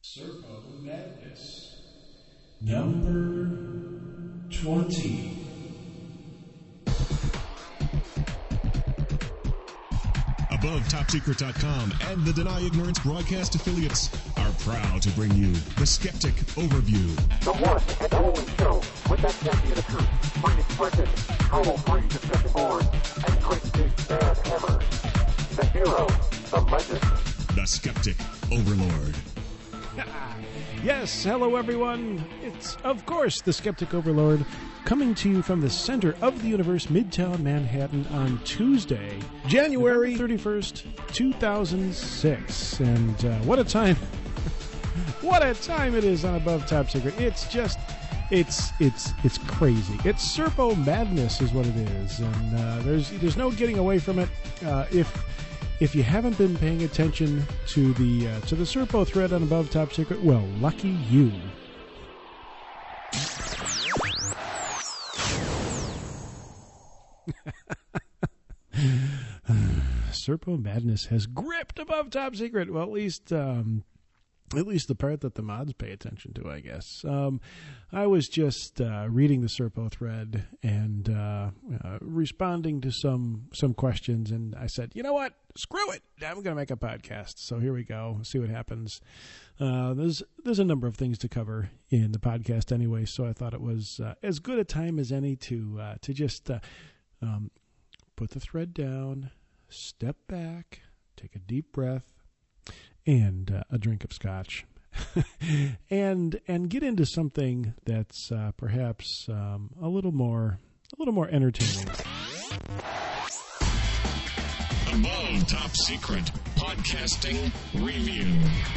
Serpo Madness. Number 20. AboveTopSecret.com and the Deny Ignorance broadcast affiliates are proud to bring you the Skeptic Overview. The one and only show with that champion of truth, free expression, trouble-free discussion board, and great big bad hammers. The hero, the legend. The Skeptic Overlord. Yes, hello everyone. It's, of course, the Skeptic Overlord coming to you from the center of the universe, Midtown Manhattan, on Tuesday, January 31st, 2006. And what a time. What a time it is on Above Top Secret. It's just, it's crazy. It's Serpo Madness is what it is. And there's no getting away from it. If you haven't been paying attention to the Serpo thread on Above Top Secret, well, lucky you. Serpo Madness has gripped Above Top Secret. Well, at least the part that the mods pay attention to, I guess. I was just reading the Serpo thread and responding to some questions, and I said, you know what? Screw it! I'm going to make a podcast. So here we go. See what happens. There's a number of things to cover in the podcast anyway, so I thought it was as good a time as any to just put the thread down, step back, take a deep breath, and a drink of scotch, and get into something that's perhaps a little more entertaining. Above Top Secret Podcasting Review.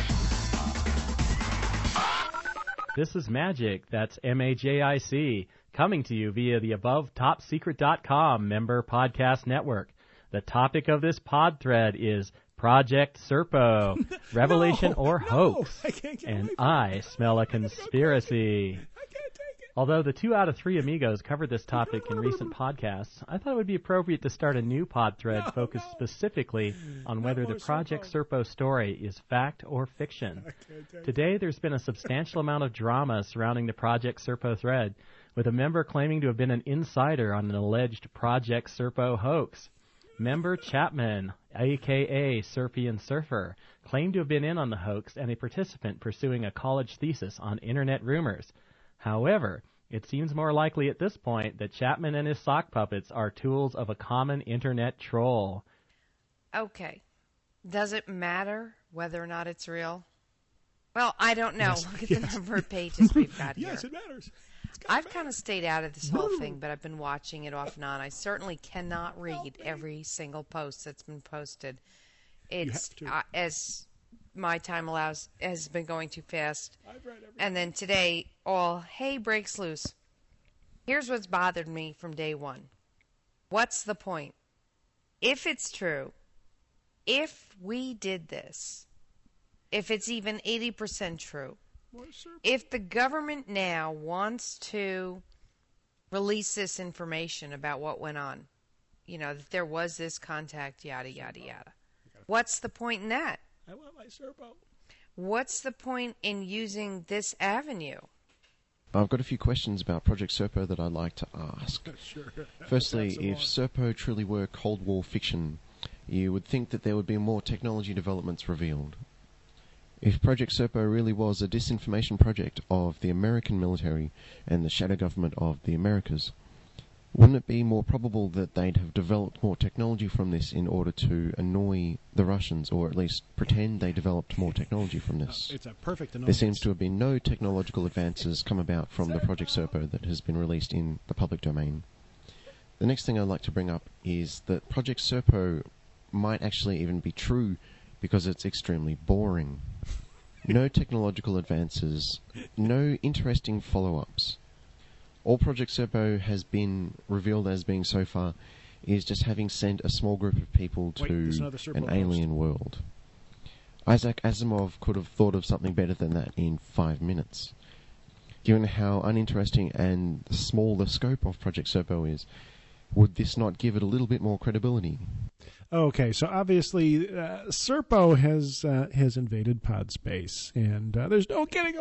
This is Magic, that's MAJIC, coming to you via the AboveTopSecret.com member podcast network. The topic of this pod thread is Project Serpo, Revelation or Hoax, and I smell a conspiracy. Although the 2 out of 3 amigos covered this topic in recent podcasts, I thought it would be appropriate to start a new pod thread focused specifically on whether the Project Serpo story is fact or fiction. Today, there's been a substantial amount of drama surrounding the Project Serpo thread, with a member claiming to have been an insider on an alleged Project Serpo hoax. Member Chapman, a.k.a. Serpian Surfer, claimed to have been in on the hoax and a participant pursuing a college thesis on internet rumors. However, it seems more likely at this point that Chapman and his sock puppets are tools of a common internet troll. Okay. Does it matter whether or not it's real? Well, I don't know. Yes, Look at the number of pages we've got here. Yes, it matters. I've kind of stayed out of this whole thing, but I've been watching it off and on. I certainly cannot read every single post that's been posted. It's, as my time allows, has been going too fast. And then today, all hay breaks loose. Here's what's bothered me from day one. What's the point? If it's true, if we did this, if it's even 80% true, if the government now wants to release this information about what went on, you know, that there was this contact, yada, yada, yada, what's the point in that? I want my Serpo. What's the point in using this avenue? I've got a few questions about Project Serpo that I'd like to ask. Sure. Firstly, if Serpo truly were Cold War fiction, you would think that there would be more technology developments revealed. If Project Serpo really was a disinformation project of the American military and the shadow government of the Americas, wouldn't it be more probable that they'd have developed more technology from this in order to annoy the Russians, or at least pretend they developed more technology from this? It's a perfect annoyance. There seems to have been no technological advances come about from the Project Serpo that has been released in the public domain. The next thing I'd like to bring up is that Project Serpo might actually even be true because it's extremely boring. No technological advances, no interesting follow-ups. All Project Serpo has been revealed as being so far is just having sent a small group of people to an alien world. Isaac Asimov could have thought of something better than that in 5 minutes. Given how uninteresting and small the scope of Project Serpo is, would this not give it a little bit more credibility? Okay, so obviously Serpo has invaded Podspace, and there's no getting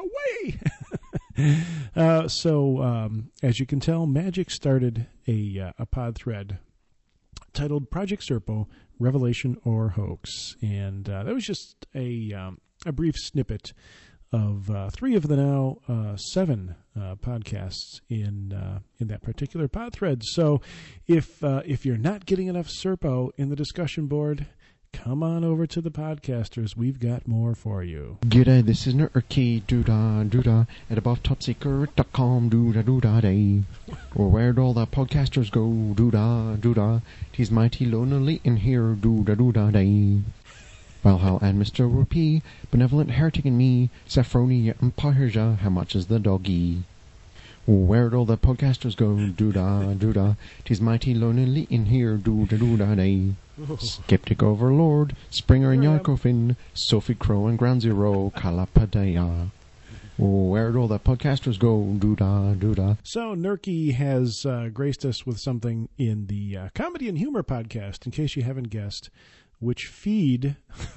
away. So as you can tell, Magic started a pod thread titled Project Serpo, Revelation or Hoax, and that was just a brief snippet of 3 of the now 7 podcasts in that particular pod thread. So if you're not getting enough Serpo in the discussion board, come on over to the podcasters. We've got more for you. G'day, this is Nerky doodah at AboveTopSecret.com doodah day. Or where'd all the podcasters go doodah. 'Tis mighty lonely in here doodah day. Valhalla and Mr. Whoopee, Benevolent Heretic and me, Saffronia and Paherja, how much is the doggy? Where'd all the podcasters go? Doodah. 'Tis mighty lonely in here, doodah day. Skeptic Overlord, Springer and Yarkofin, Sophie Crow and Ground Zero, Kalapadaya. Where'd all the podcasters go? Doodah. So Nerky has graced us with something in the Comedy and Humor podcast, in case you haven't guessed which feed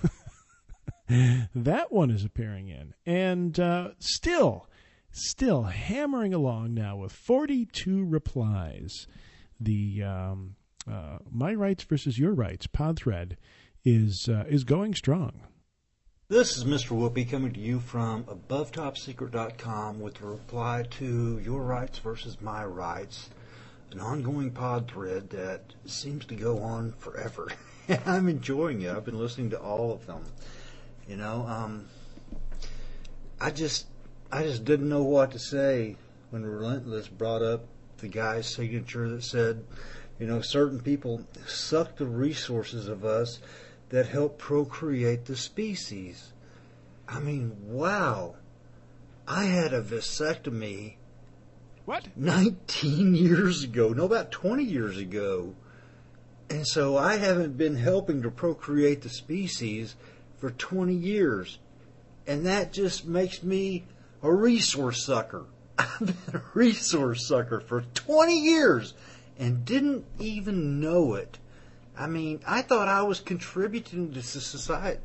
that one is appearing in. And still hammering along now with 42 replies. The My Rights versus Your Rights pod thread is going strong. This is Mr. Whoopi coming to you from AboveTopSecret.com with a reply to Your Rights versus My Rights, an ongoing pod thread that seems to go on forever. I'm enjoying it. I've been listening to all of them. You know, I just didn't know what to say when Relentless brought up the guy's signature that said, you know, certain people suck the resources of us that help procreate the species. I mean, wow. I had a vasectomy. What? 19 years ago. No, about 20 years ago. And so I haven't been helping to procreate the species for 20 years. And that just makes me a resource sucker. I've been a resource sucker for 20 years and didn't even know it. I mean, I thought I was contributing to society.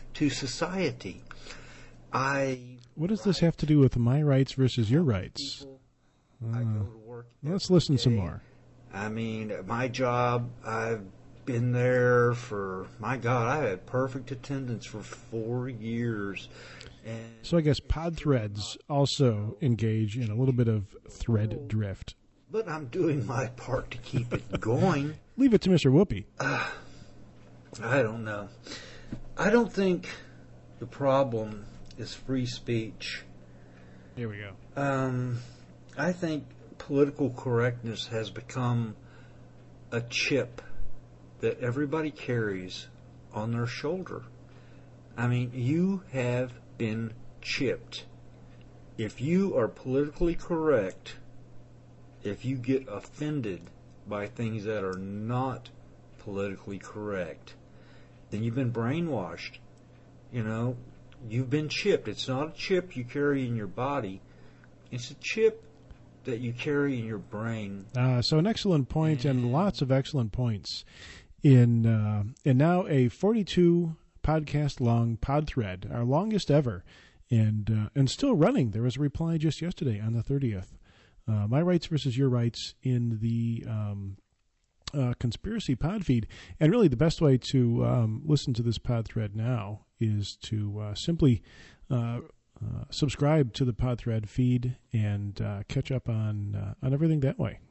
What does this have to do with My Rights versus Your Rights? I go to work Let's listen some more. I mean, my job, I've been there for, my God, I had perfect attendance for 4 years. And so I guess pod threads also engage in a little bit of thread drift. But I'm doing my part to keep it going. Leave it to Mr. Whoopi. I don't know. I don't think the problem is free speech. Here we go. I think political correctness has become a chip that everybody carries on their shoulder. I mean, you have been chipped. If you are politically correct, if you get offended by things that are not politically correct, then you've been brainwashed. You know, you've been chipped. It's not a chip you carry in your body. It's a chip that you carry in your brain. So an excellent point, and lots of excellent points in now a 42 podcast long pod thread, our longest ever, and still running. There was a reply just yesterday on the 30th. My Rights versus Your Rights in the Conspiracy pod feed. And really the best way to listen to this pod thread now is to simply subscribe to the pod thread feed and catch up on everything that way.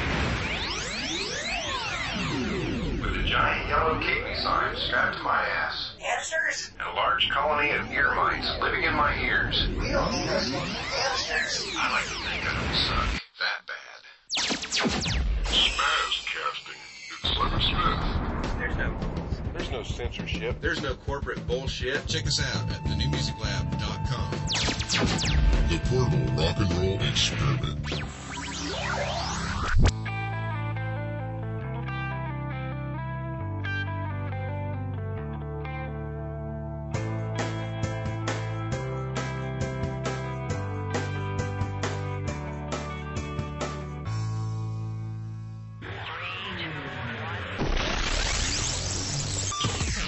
With a giant yellow kidney sign strapped to my ass. Hamsters? And a large colony of ear mites living in my ears. We don't need us hamsters. I like to think I don't suck that bad. Spazcasting. It's Sliver Smith. There's no censorship. There's no corporate bullshit. Check us out at thenewmusiclab.com. The Portable Rock and Roll Experiment.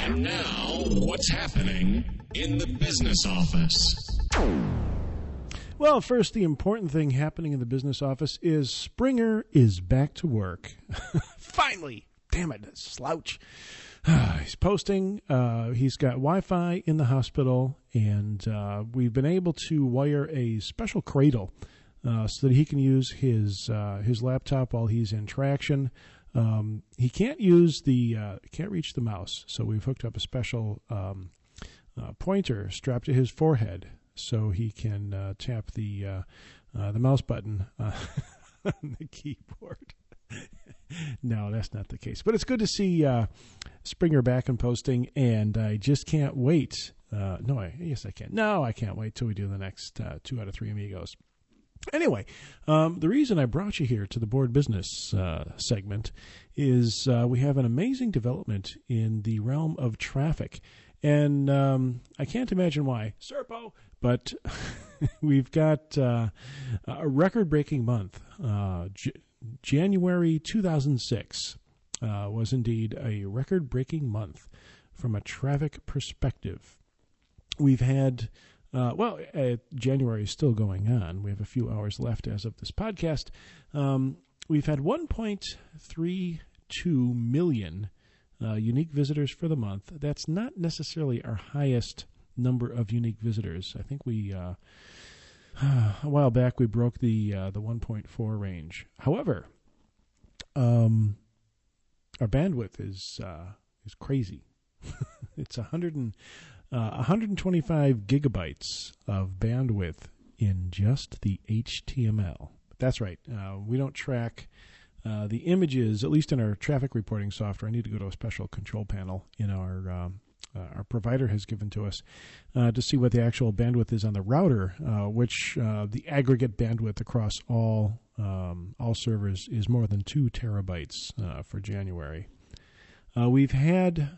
And now, what's happening in the business office? Well, first, the important thing happening in the business office is Springer is back to work. Finally. Damn it, slouch. He's posting. He's got Wi-Fi in the hospital, and we've been able to wire a special cradle so that he can use his laptop while he's in traction. He can't use can't reach the mouse, so we've hooked up a special pointer strapped to his forehead so he can tap the mouse button on the keyboard. No, that's not the case. But it's good to see Springer back and posting, and I just can't wait. Yes, I can. No, I can't wait till we do the next 2 out of 3 Amigos. Anyway, the reason I brought you here to the Board Business segment is we have an amazing development in the realm of traffic. And I can't imagine why, Serpo, but we've got a record-breaking month. January 2006 was indeed a record-breaking month from a traffic perspective. We've had, January is still going on. We have a few hours left as of this podcast. We've had 1.32 million unique visitors for the month. That's not necessarily our highest number of unique visitors. I think we a while back we broke the 1.4 range. However, our bandwidth is crazy. It's 125 gigabytes of bandwidth in just the HTML. That's right. We don't track the images, at least in our traffic reporting software. I need to go to a special control panel in our provider has given to us to see what the actual bandwidth is on the router, which the aggregate bandwidth across all servers is more than 2 terabytes for January. We've had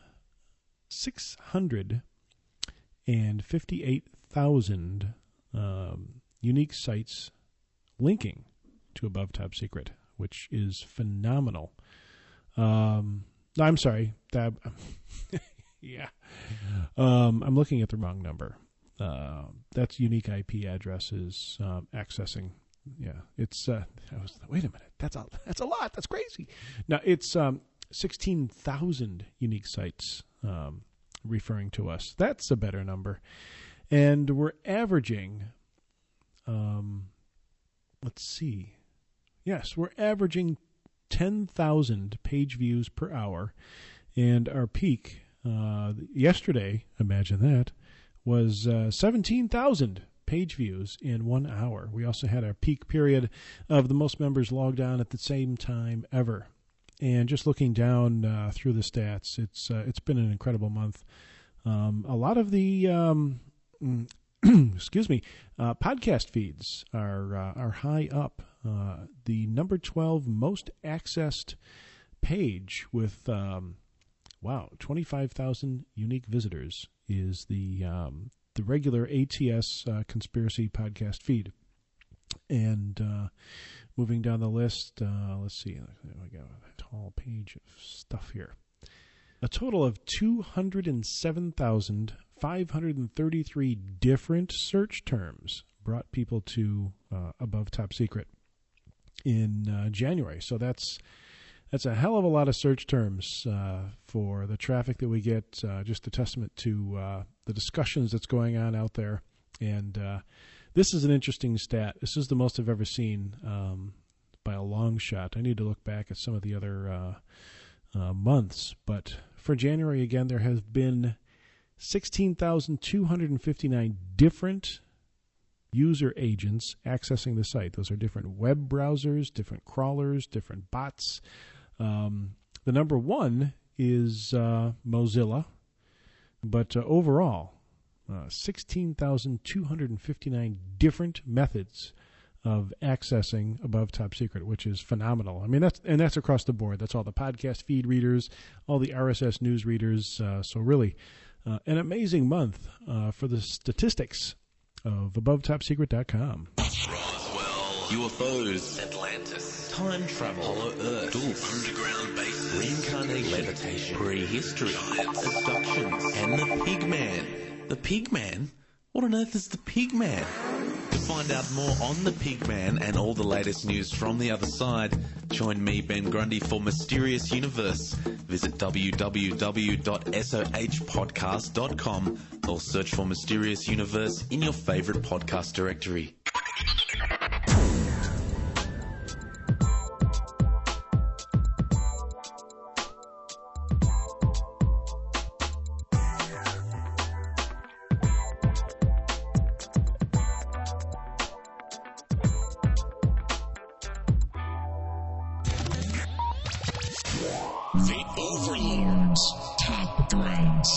658,000 unique sites linking to Above Top Secret, which is phenomenal. I'm sorry. Yeah. I'm looking at the wrong number. That's unique IP addresses accessing. Yeah. It's wait a minute. That's a lot. That's crazy. Now it's 16,000 unique sites referring to us. That's a better number. And we're averaging let's see. Yes, we're averaging 10,000 page views per hour, and our peak yesterday, imagine that, was 17,000 page views in 1 hour. We also had our peak period of the most members logged on at the same time ever. And just looking down through the stats, it's been an incredible month. A lot of the podcast feeds are high up. The number 12 most accessed page with 25,000 unique visitors is the regular ATS conspiracy podcast feed. And moving down the list, let's see, I got a tall page of stuff here. A total of 207,533 different search terms brought people to Above Top Secret in January. So that's a hell of a lot of search terms for the traffic that we get. Just a testament to the discussions that's going on out there. And this is an interesting stat. This is the most I've ever seen by a long shot. I need to look back at some of the other months. But for January, again, there has been 16,259 different user agents accessing the site. Those are different web browsers, different crawlers, different bots. The number one is Mozilla, but overall, 16,259 different methods of accessing Above Top Secret, which is phenomenal. I mean, that's across the board. That's all the podcast feed readers, all the RSS news readers. So really, an amazing month for the statistics of AboveTopSecret.com. Roswell, UFOs, Atlantis, time travel, hollow earth, underground base, reincarnation, levitation, prehistory, abductions, and the Pigman. The Pigman? What on earth is the Pigman? To find out more on the Pigman and all the latest news from the other side, join me, Ben Grundy, for Mysterious Universe. Visit www.sohpodcast.com or search for Mysterious Universe in your favorite podcast directory. The Overlord's Top Threads.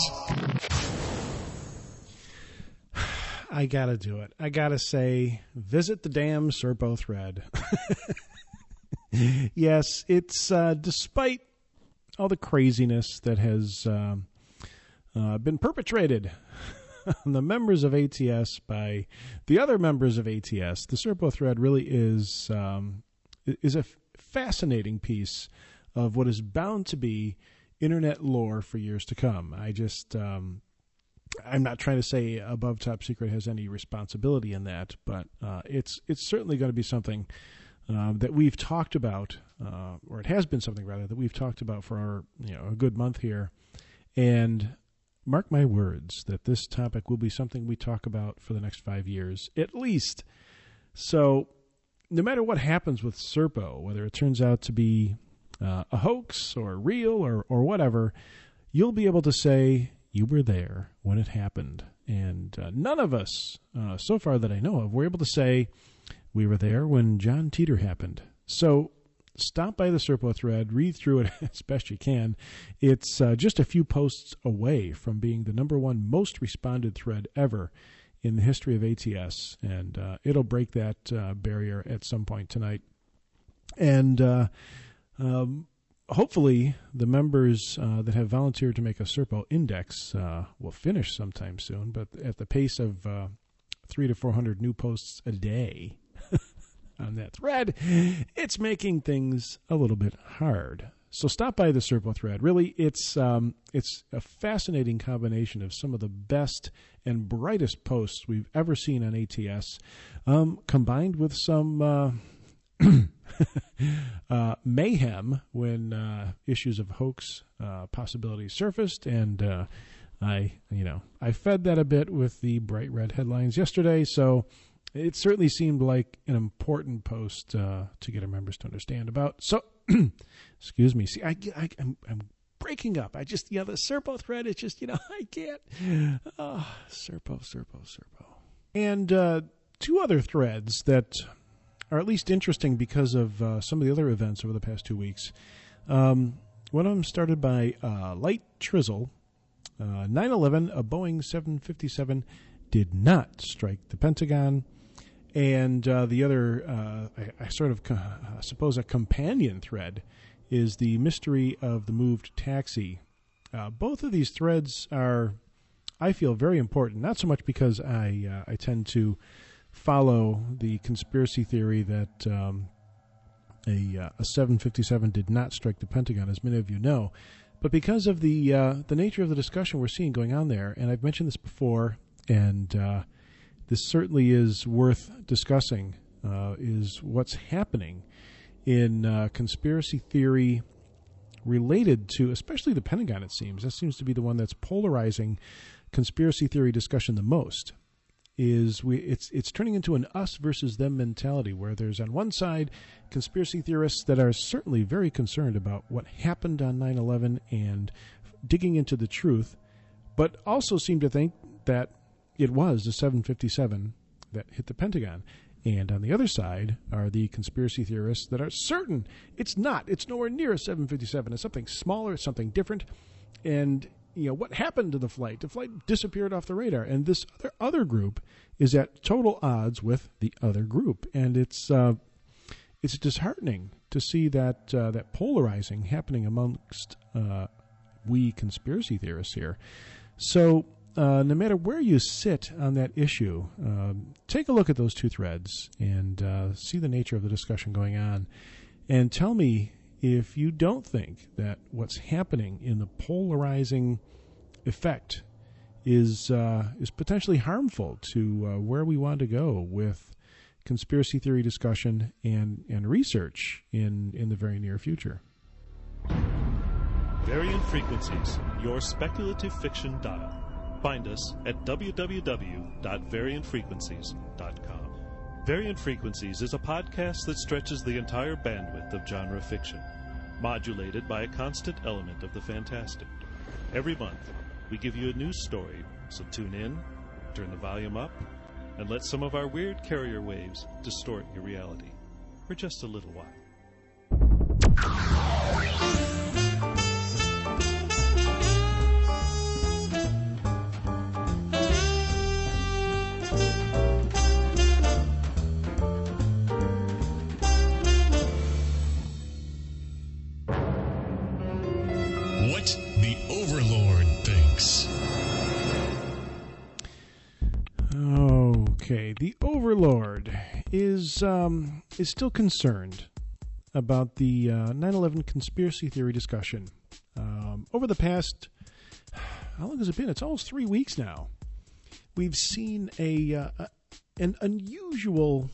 I gotta do it. I gotta say, visit the damn Serpo thread. Yes, it's despite all the craziness that has been perpetrated on the members of ATS by the other members of ATS, the Serpo thread really is a fascinating piece of what is bound to be internet lore for years to come. I'm not trying to say Above Top Secret has any responsibility in that, but it's certainly going to be something that we've talked about, or it has been something rather that we've talked about for a good month here. And mark my words that this topic will be something we talk about for the next 5 years at least. So no matter what happens with Serpo, whether it turns out to be a hoax or real or whatever, you'll be able to say you were there when it happened. And none of us, so far that I know of, were able to say we were there when John Teeter happened. So stop by the Serpo thread, read through it as best you can. It's just a few posts away from being the #1 most responded thread ever in the history of ATS, and it'll break that barrier at some point tonight. And hopefully the members that have volunteered to make a Serpo index will finish sometime soon, but at the pace of 300 to 400 new posts a day on that thread, it's making things a little bit hard. So stop by the Serpo thread. Really, it's a fascinating combination of some of the best and brightest posts we've ever seen on ATS, combined with some mayhem when issues of hoax possibilities surfaced, and I fed that a bit with the bright red headlines yesterday, so it certainly seemed like an important post to get our members to understand about. So, excuse me. See, I'm breaking up. The Serpo thread is just, I can't. Serpo. And two other threads that are at least interesting because of some of the other events over the past 2 weeks. One of them started by Light Trizzle. 9/11, a Boeing 757 did not strike the Pentagon. And the other, I sort of suppose a companion thread, is the mystery of the moved taxi. Both of these threads are, I feel, very important, not so much because I tend to follow the conspiracy theory that a 757 did not strike the Pentagon, as many of you know, but because of the nature of the discussion we're seeing going on there. And I've mentioned this before, and this certainly is worth discussing, is what's happening in conspiracy theory related to, especially the Pentagon, it seems. That seems to be the one that's polarizing conspiracy theory discussion the most. It's turning into an us versus them mentality, where there's on one side conspiracy theorists that are certainly very concerned about what happened on 9/11 and digging into the truth, but also seem to think that it was the 757 that hit the Pentagon. And on the other side are the conspiracy theorists that are certain it's not. It's nowhere near a 757. It's something smaller, something different. And what happened to the flight? The flight disappeared off the radar. And this other group is at total odds with the other group. And it's disheartening to see that that polarizing happening amongst we conspiracy theorists here. So no matter where you sit on that issue, take a look at those two threads and see the nature of the discussion going on. and tell me if you don't think that what's happening in the polarizing effect is potentially harmful to where we want to go with conspiracy theory discussion and research in the very near future. Variant Frequencies, your speculative fiction dial. Find us at www.variantfrequencies.com. Variant Frequencies is a podcast that stretches the entire bandwidth of genre fiction, modulated by a constant element of the fantastic. Every month, we give you a new story, so tune in, turn the volume up, and let some of our weird carrier waves distort your reality for just a little while. What the Overlord thinks. Okay, the Overlord is still concerned about the 9/11 conspiracy theory discussion. Over the past, how long has it been? It's almost 3 weeks now. We've seen an unusual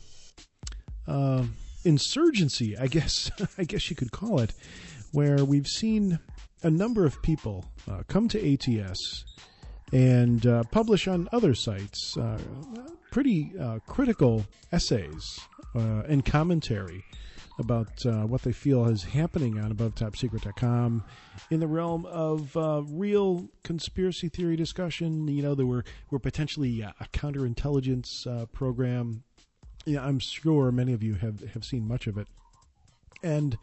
insurgency, I guess you could call it, where we've seen a number of people come to ATS and publish on other sites pretty critical essays and commentary about what they feel is happening on AboveTopSecret.com in the realm of real conspiracy theory discussion. You know, there were potentially a counterintelligence program. Yeah, I'm sure many of you have seen much of it. And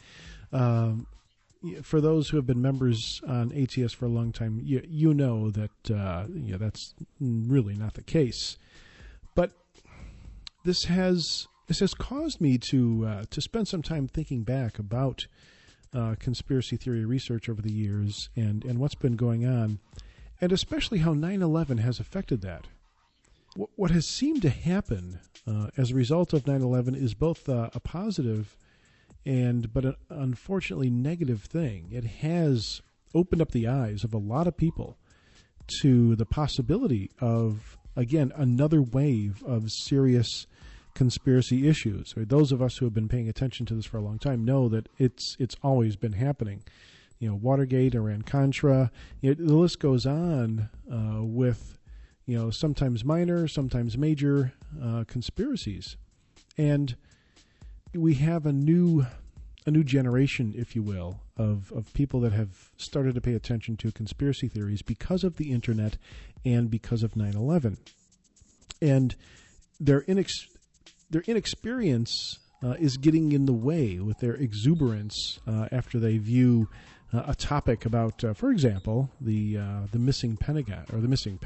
for those who have been members on ATS for a long time, you know that that's really not the case. But this has caused me to spend some time thinking back about conspiracy theory research over the years and what's been going on, and especially how 9/11 has affected that. What has seemed to happen as a result of 9/11 is both a positive but an unfortunately negative thing. It has opened up the eyes of a lot of people to the possibility of, again, another wave of serious conspiracy issues. Those of us who have been paying attention to this for a long time know that it's always been happening. You know, Watergate, Iran-Contra, the list goes on with, sometimes minor, sometimes major conspiracies. And we have a new generation, if you will, of people that have started to pay attention to conspiracy theories because of the internet and because of 9/11. And their inexperience is getting in the way with their exuberance after they view a topic about, for example, the missing Pentagon, or the missing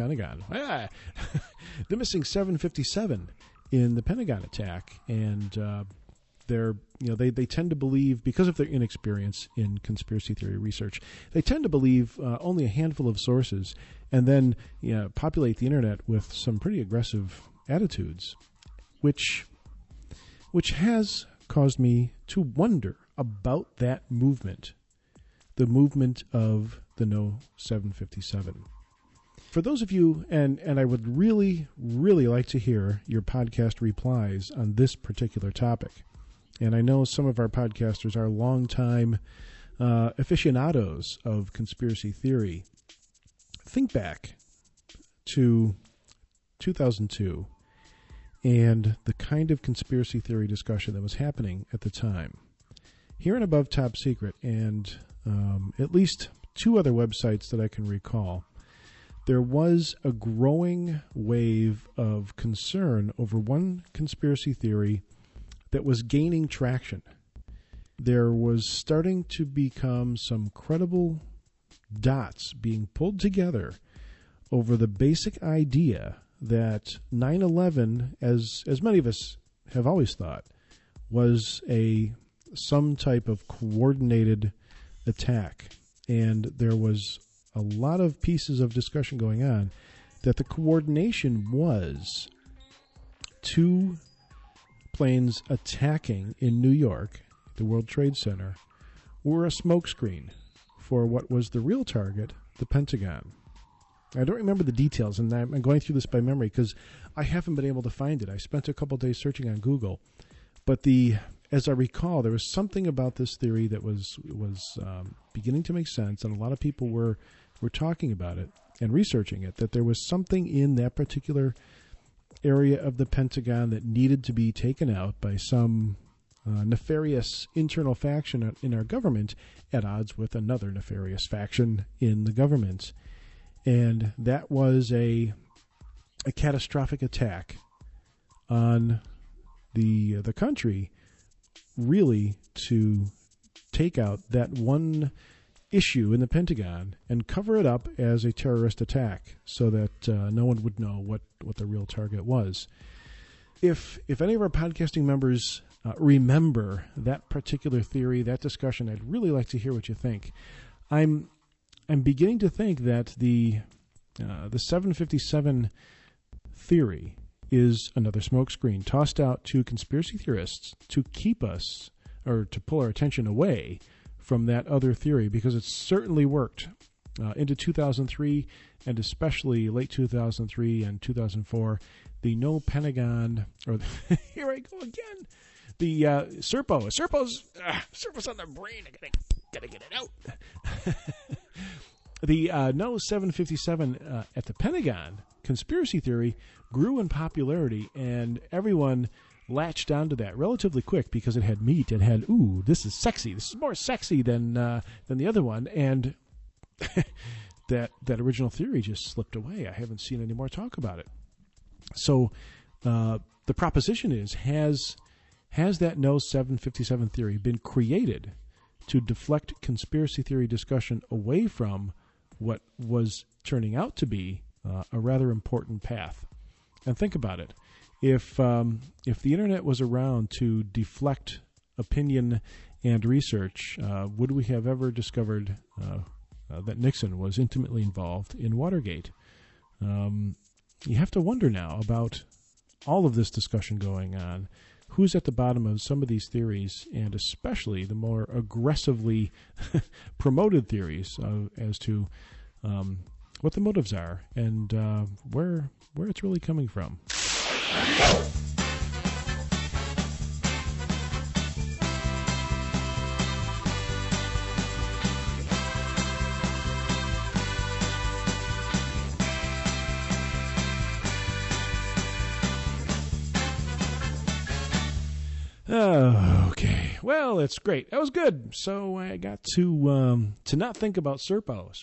757 in the Pentagon attack, and they tend to believe, because of their inexperience in conspiracy theory research, they tend to believe only a handful of sources, and then populate the internet with some pretty aggressive attitudes, which has caused me to wonder about that movement, the movement of the No 757. For those of you, and I would really, really like to hear your podcast replies on this particular topic. And I know some of our podcasters are longtime aficionados of conspiracy theory. Think back to 2002 and the kind of conspiracy theory discussion that was happening at the time. Here in Above Top Secret, and at least two other websites that I can recall, there was a growing wave of concern over one conspiracy theory that was gaining traction. There was starting to become some credible dots being pulled together over the basic idea that 9/11, as many of us have always thought, was some type of coordinated attack. And there was a lot of pieces of discussion going on that the coordination was two planes attacking in New York the World Trade Center, were a smokescreen for what was the real target, the Pentagon. I don't remember the details, and I'm going through this by memory because I haven't been able to find it. I spent a couple days searching on Google. But as I recall, there was something about this theory that was beginning to make sense, and a lot of people were talking about it and researching it, that there was something in that particular area of the Pentagon that needed to be taken out by some nefarious internal faction in our government at odds with another nefarious faction in the government. And that was a catastrophic attack on the country, really, to take out that one issue in the Pentagon and cover it up as a terrorist attack so that no one would know what the real target was. If any of our podcasting members remember that particular theory, that discussion, I'd really like to hear what you think. I'm beginning to think that the 757 theory is another smokescreen tossed out to conspiracy theorists to keep us, or to pull our attention away from that other theory, because it certainly worked into 2003, and especially late 2003 and 2004. The no Pentagon, or here I go again. The Serpo's on the brain. I gotta get it out. The no 757 at the Pentagon conspiracy theory grew in popularity, and everyone latched onto that relatively quick because it had meat. It had, ooh, this is sexy. This is more sexy than the other one, and that original theory just slipped away. I haven't seen any more talk about it. So the proposition is, has that no 757 theory been created to deflect conspiracy theory discussion away from what was turning out to be a rather important path? And think about it. If the internet was around to deflect opinion and research, would we have ever discovered that Nixon was intimately involved in Watergate? You have to wonder now about all of this discussion going on. Who's at the bottom of some of these theories, and especially the more aggressively promoted theories as to what the motives are and where it's really coming from. Okay, well, it's great. That was good. So I got to not think about Serpo.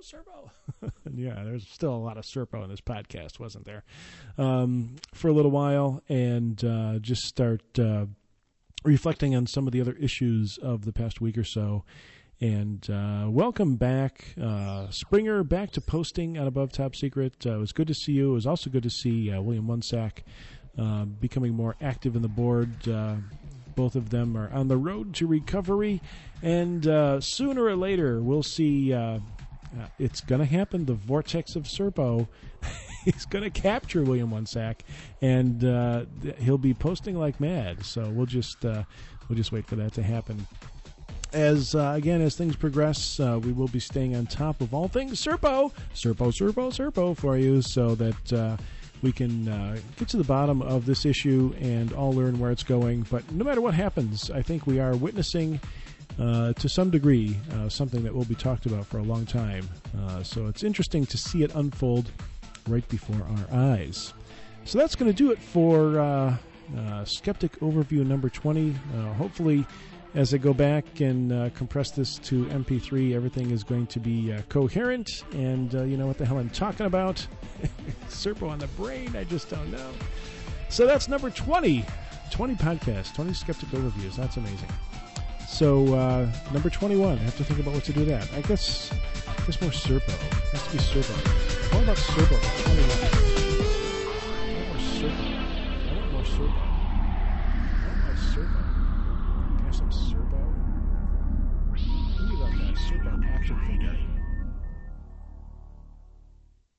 Yeah, there's still a lot of Serpo in this podcast, wasn't there? For a little while, and just start reflecting on some of the other issues of the past week or so. And welcome back, Springer, back to posting on Above Top Secret. It was good to see you. It was also good to see William Wunsack becoming more active in the board. Both of them are on the road to recovery, and sooner or later we'll see it's going to happen. The vortex of Serpo is going to capture William Wunsack, and he'll be posting like mad. So we'll just wait for that to happen. As things progress, we will be staying on top of all things Serpo for you, so that we can get to the bottom of this issue and all learn where it's going. But no matter what happens, I think we are witnessing, to some degree, something that will be talked about for a long time. So it's interesting to see it unfold right before our eyes. So that's going to do it for Skeptic Overview number 20. Hopefully, as I go back and compress this to MP3, everything is going to be coherent, and you know what the hell I'm talking about. Serpo on the brain, I just don't know. So that's number 20. 20 podcasts, 20 Skeptic Overviews. That's amazing. So number 21, I have to think about what to do with that. I guess more Serpo. It has to be Serpo. What about Serpo? 21. I want more Serpo. I want more Serpo. Have some Serpo. Think about that Serpo action figure.